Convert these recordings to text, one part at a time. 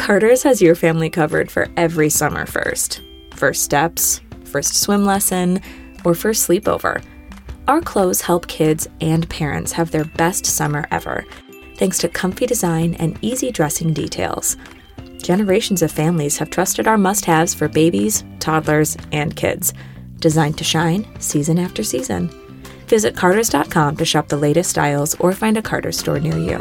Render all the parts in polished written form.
Carter's has your family covered for every summer first. First steps, first swim lesson, or first sleepover. Our clothes help kids and parents have their best summer ever, thanks to comfy design and easy dressing details. Generations of families have trusted our must-haves for babies, toddlers, and kids, designed to shine season after season. Visit Carters.com to shop the latest styles or find a Carter's store near you.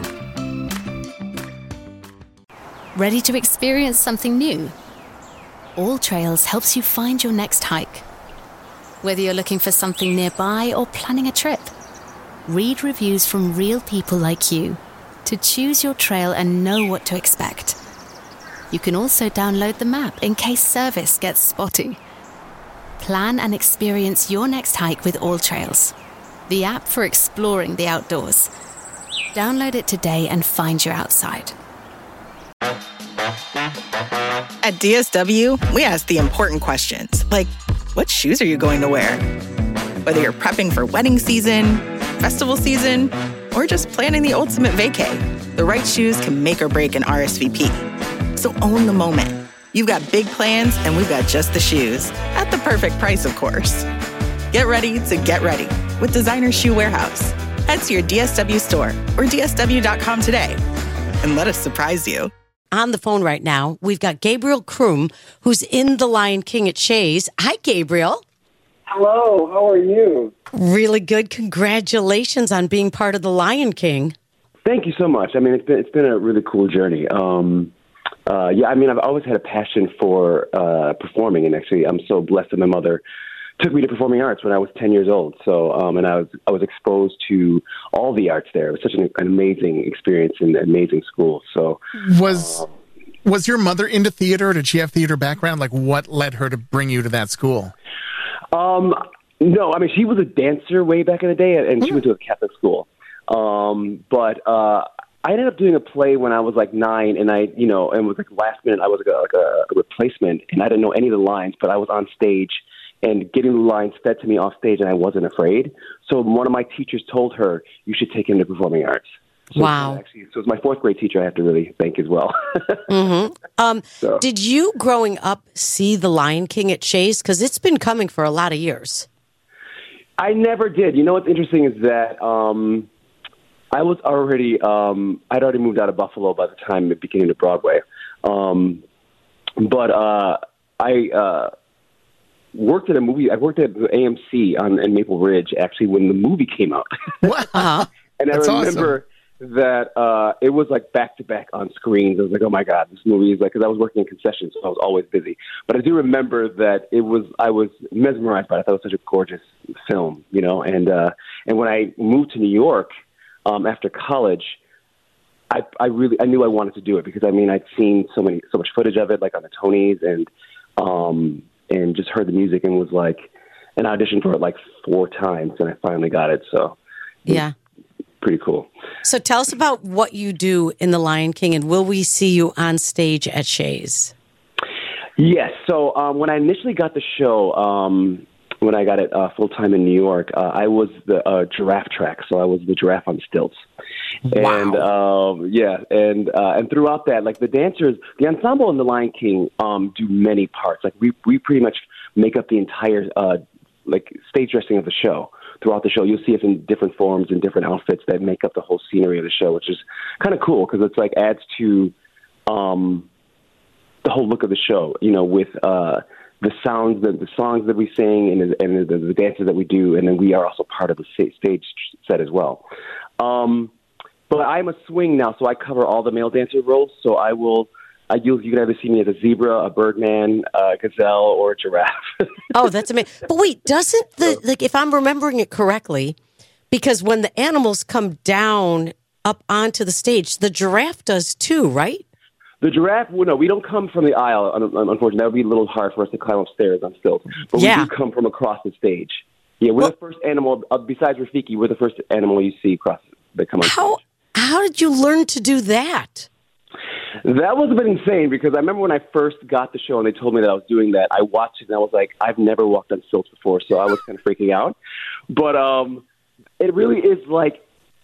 Ready to experience something new? All Trails helps you find your next hike. Whether you're looking for something nearby or planning a trip, read reviews from real people like you to choose your trail and know what to expect. You can also download the map in case service gets spotty. Plan and experience your next hike with All Trails, the app for exploring the outdoors. Download it today and find your outside. At DSW, we ask the important questions, like, what shoes are you going to wear? Whether you're prepping for wedding season, festival season, or just planning the ultimate vacay, the right shoes can make or break an RSVP. So own the moment. You've got big plans, and we've got just the shoes. At the perfect price, of course. Get ready to get ready with Designer Shoe Warehouse. Head to your DSW store or DSW.com today and let us surprise you. On the phone right now, we've got Gabriel Krum, who's in The Lion King at Shays. Hi, Gabriel. Hello, how are you? Really good. Congratulations on being part of The Lion King. Thank you so much. I mean, it's been a really cool journey. I've always had a passion for performing, and actually, I'm so blessed that my mother took me to performing arts when I was 10 years old. So, and I was exposed to all the arts there. It was such an amazing experience and an amazing school. So, was your mother into theater? Did she have theater background? Like, what led her to bring you to that school? No, I mean, she was a dancer way back in the day, and she went to a Catholic school. But I ended up doing a play when I was like 9, and and it was like last minute. I was like a replacement, and I didn't know any of the lines, but I was on stage and getting the lines fed to me off stage, and I wasn't afraid. So one of my teachers told her, "You should take him to performing arts." So wow! So it's my 4th grade teacher I have to really thank as well. Mm-hmm. Did you, growing up, see The Lion King at Shays? Because it's been coming for a lot of years. I never did. You know what's interesting is that I was already I'd already moved out of Buffalo by the time it became to Broadway, but I worked at a movie. I worked at AMC in Maple Ridge actually when the movie came out. Wow. And That's I remember that it was like back to back on screens. I was like, oh my God, this movie is like, because I was working in concessions, so I was always busy. But I do remember that I was mesmerized by it. I thought it was such a gorgeous film, and when I moved to New York after college, I knew I wanted to do it because I'd seen so much footage of it, like on the Tonys, and just heard the music and was like, and auditioned for it like 4 times, and I finally got it. So yeah. Pretty cool. So tell us about what you do in The Lion King, and will we see you on stage at Shays? Yes. So when I initially got the show, when I got it full-time in New York, I was the giraffe track. So I was the giraffe on stilts. Wow. And and throughout that, like the dancers, the ensemble in The Lion King do many parts. Like we pretty much make up the entire stage dressing of the show. Throughout the show, you'll see us in different forms and different outfits that make up the whole scenery of the show, which is kind of cool because it's like adds to the whole look of the show. With the sounds, the songs that we sing, and the dances that we do, and then we are also part of the stage set as well. But I'm a swing now, so I cover all the male dancer roles. So you can either see me as a zebra, a birdman, a gazelle, or a giraffe. Oh, that's amazing. But wait, doesn't if I'm remembering it correctly, because when the animals come down up onto the stage, the giraffe does too, right? The giraffe, well, no, we don't come from the aisle, unfortunately. That would be a little hard for us to climb upstairs on stilts. But we do come from across the stage. Yeah, we're the first animal, besides Rafiki, we're the first animal you see that come on stage. How did you learn to do that? That was a bit insane because I remember when I first got the show and they told me that I was doing that, I watched it and I was like, I've never walked on stilts before, so I was kind of freaking out. But it really is like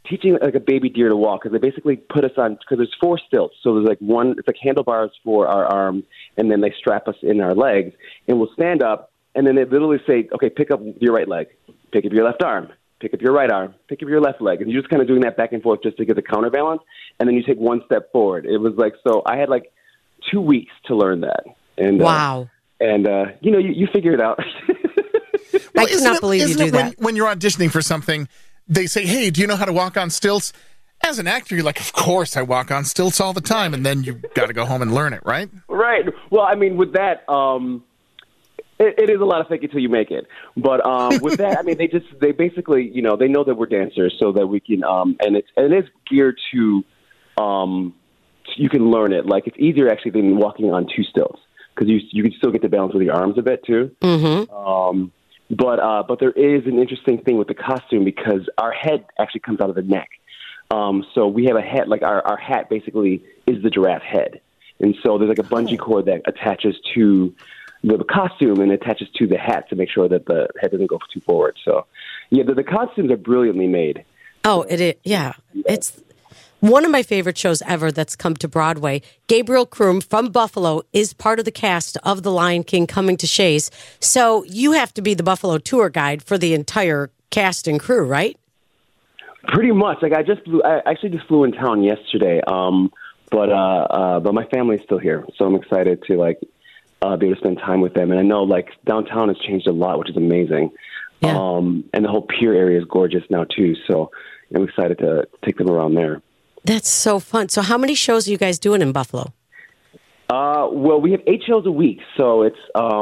teaching like a baby deer to walk, because they basically put us on, because there's 4 stilts. So there's like one, it's like handlebars for our arms, and then they strap us in our legs, and we'll stand up, and then they literally say, okay, pick up your right leg, pick up your left arm, pick up your right arm, pick up your left leg. And you're just kind of doing that back and forth just to get the counterbalance, and then you take one step forward. It was like, so I had like 2 weeks to learn that. And wow. You figure it out. I cannot believe you do that. When you're auditioning for something, they say, hey, do you know how to walk on stilts? As an actor, you're like, of course I walk on stilts all the time. And then you've got to go home and learn it, right? Right. Well, I mean, with that, it is a lot of fake it till you make it. But with that, I mean, they basically, they know that we're dancers so that we can, and it is geared to, you can learn it. Like, it's easier actually than walking on 2 stilts, because you can still get the balance with your arms a bit too. Mm-hmm. But there is an interesting thing with the costume, because our head actually comes out of the neck. So we have a head, like our hat basically is the giraffe head. And so there's like a bungee cord that attaches to the costume and attaches to the hat to make sure that the head doesn't go too forward. So, yeah, the costumes are brilliantly made. Oh, it is. Yeah. It's one of my favorite shows ever that's come to Broadway. Gabriel Kroom from Buffalo is part of the cast of The Lion King coming to Shays. So you have to be the Buffalo tour guide for the entire cast and crew, right? Pretty much. Like, I actually just flew in town yesterday. But my family's still here, so I'm excited to be able to spend time with them. And I know downtown has changed a lot, which is amazing. Yeah. And the whole pier area is gorgeous now too. So I'm excited to take them around there. That's so fun. So how many shows are you guys doing in Buffalo? Well, we have 8 shows a week. So that's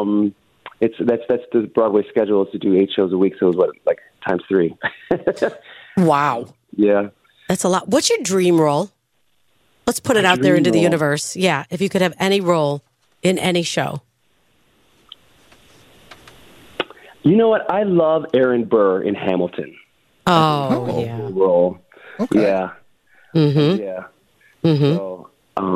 the Broadway schedule, is to do 8 shows a week. So it was times 3. Wow. Yeah. That's a lot. What's your dream role? Let's put it out there into the universe. Yeah. If you could have any role in any show. You know what? I love Aaron Burr in Hamilton. Oh, yeah. Role. Okay. Yeah. Mm-hmm. Yeah. Mm-hmm. So,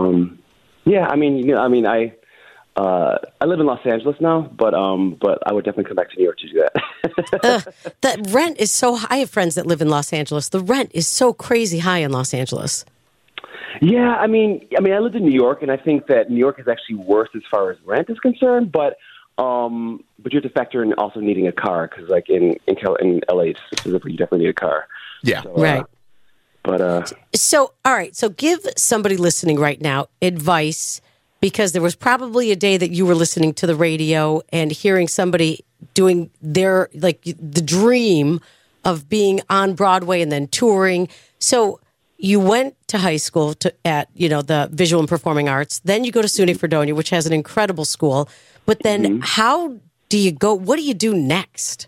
I live in Los Angeles now, but I would definitely come back to New York to do that. The rent is so high. I have friends that live in Los Angeles. The rent is so crazy high in Los Angeles. Yeah, I mean, I lived in New York, and I think that New York is actually worse as far as rent is concerned. But you have to factor in also needing a car, because in LA specifically, you definitely need a car. Yeah, so, right. So all right. So give somebody listening right now advice, because there was probably a day that you were listening to the radio and hearing somebody doing their the dream of being on Broadway and then touring. So you went to high school at the Visual and Performing Arts. Then you go to SUNY Fredonia, which has an incredible school. But then how do you go? What do you do next?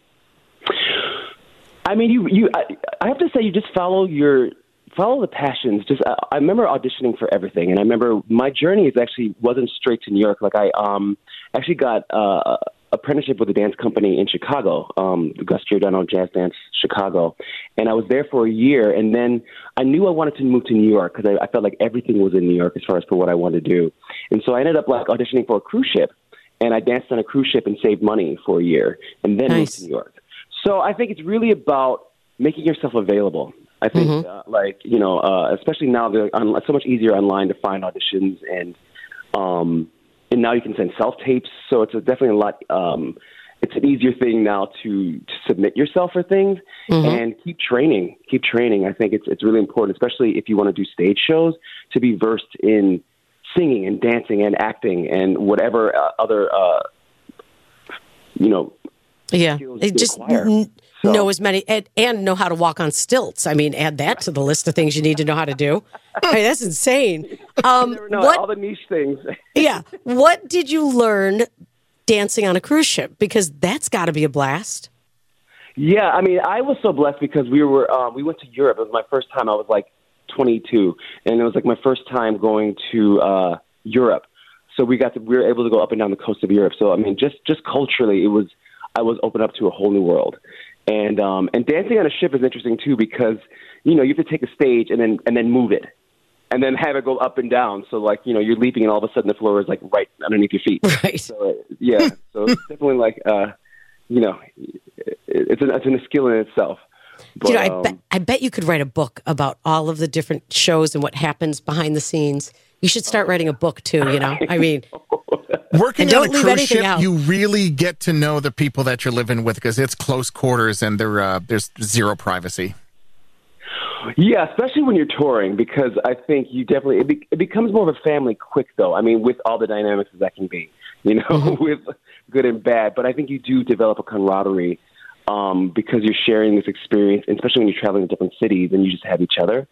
I mean, I have to say, you just follow the passions. Just I remember auditioning for everything, and I remember my journey wasn't straight to New York. I actually got apprenticeship with a dance company in Chicago, the Gus Giordano Jazz Dance Chicago, and I was there for a year. And then I knew I wanted to move to New York, because I felt like everything was in New York as far as for what I wanted to do. And so I ended up auditioning for a cruise ship, and I danced on a cruise ship and saved money for a year, and then moved to New York. So I think it's really about making yourself available. I think, especially now, it's so much easier online to find auditions, and now you can send self-tapes. So it's definitely a lot. It's an easier thing now to submit yourself for things, and keep training. Keep training. I think it's really important, especially if you want to do stage shows, to be versed in singing and dancing and acting and whatever other just know as many and know how to walk on stilts. I mean, add that to the list of things you need to know how to do. I mean, that's insane. All the niche things. Yeah. What did you learn dancing on a cruise ship? Because that's got to be a blast. Yeah, I mean, I was so blessed because we went to Europe. It was my first time. I was 22, and it was my first time going to Europe. So we were able to go up and down the coast of Europe. So I mean, just culturally, I was opened up to a whole new world. And dancing on a ship is interesting too, because you have to take a stage and then move it, and then have it go up and down. So you're leaping, and all of a sudden the floor is right underneath your feet. Right. So so it's definitely it's a skill in itself. But, I bet you could write a book about all of the different shows and what happens behind the scenes. You should start writing a book too, I mean. Working on a cruise ship, you really get to know the people that you're living with because it's close quarters and there's zero privacy. Yeah, especially when you're touring, because I think you definitely it becomes more of a family quick, though. I mean, with all the dynamics that can be, with good and bad. But I think you do develop a camaraderie because you're sharing this experience, especially when you're traveling to different cities and you just have each other.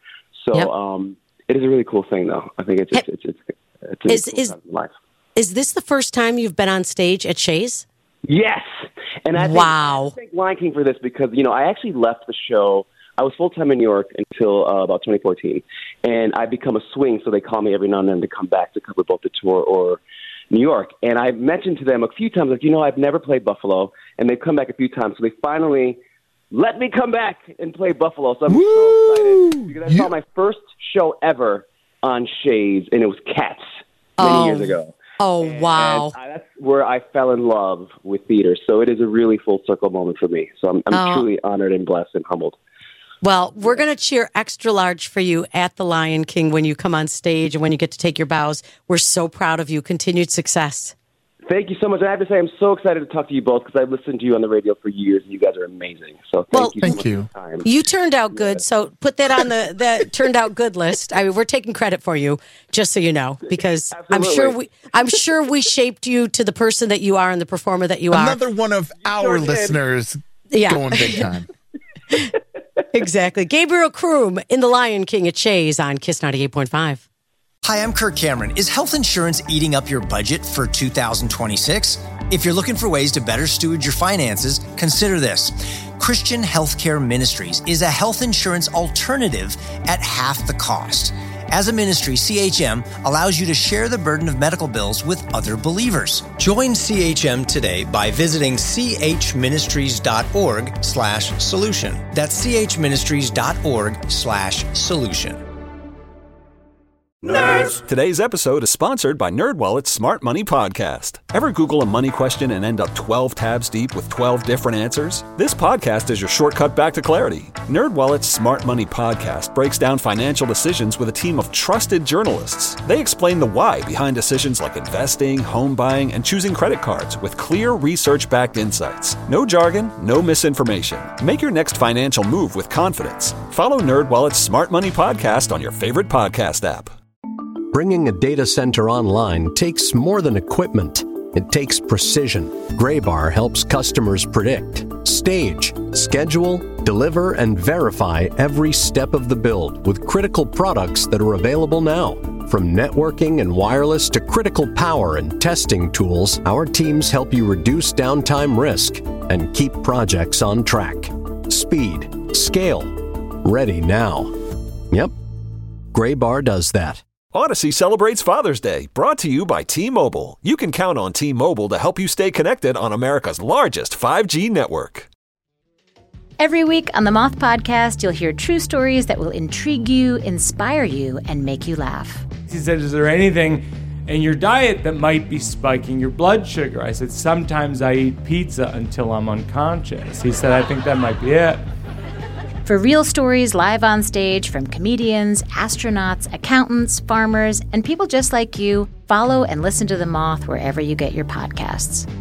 So it is a really cool thing, though. I think it's a really cool time in life. Is this the first time you've been on stage at Shays? Yes. And I thank Lion King for this because, I actually left the show. I was full-time in New York until about 2014. And I become a swing, so they call me every now and then to come back to cover both the tour or New York. And I mentioned to them a few times, I've never played Buffalo. And they've come back a few times. So they finally let me come back and play Buffalo. So I'm so excited because I saw my first show ever on Shays, and it was Cats many years ago. Oh, wow. And that's where I fell in love with theater. So it is a really full circle moment for me. So I'm truly honored and blessed and humbled. Well, we're going to cheer extra large for you at the Lion King when you come on stage and when you get to take your bows. We're so proud of you. Continued success. Thank you so much. I have to say, I'm so excited to talk to you both because I've listened to you on the radio for years, and you guys are amazing. So thank you so much for your time. You turned out good, so put that on the turned out good list. I mean, we're taking credit for you, just so you know, because I'm sure we shaped you to the person that you are and the performer that you are. Another one of our listeners going big time. Exactly. Gabriel Kroom in The Lion King at Shays on Kiss 98.5. Hi, I'm Kirk Cameron. Is health insurance eating up your budget for 2026? If you're looking for ways to better steward your finances, consider this. Christian Healthcare Ministries is a health insurance alternative at half the cost. As a ministry, CHM allows you to share the burden of medical bills with other believers. Join CHM today by visiting chministries.org/solution. That's chministries.org/solution. Nerds! Today's episode is sponsored by NerdWallet's Smart Money Podcast. Ever Google a money question and end up 12 tabs deep with 12 different answers? This podcast is your shortcut back to clarity. NerdWallet's Smart Money Podcast breaks down financial decisions with a team of trusted journalists. They explain the why behind decisions like investing, home buying, and choosing credit cards with clear research-backed insights. No jargon, no misinformation. Make your next financial move with confidence. Follow NerdWallet's Smart Money Podcast on your favorite podcast app. Bringing a data center online takes more than equipment. It takes precision. Graybar helps customers predict, stage, schedule, deliver, and verify every step of the build with critical products that are available now. From networking and wireless to critical power and testing tools, our teams help you reduce downtime risk and keep projects on track. Speed, scale, ready now. Yep, Graybar does that. Odyssey celebrates Father's Day, brought to you by T-Mobile. You can count on T-Mobile to help you stay connected on America's largest 5G network. Every week on the Moth Podcast, you'll hear true stories that will intrigue you, inspire you, and make you laugh. He said, is there anything in your diet that might be spiking your blood sugar? I said, sometimes I eat pizza until I'm unconscious. He said, I think that might be it. For real stories live on stage from comedians, astronauts, accountants, farmers, and people just like you, follow and listen to The Moth wherever you get your podcasts.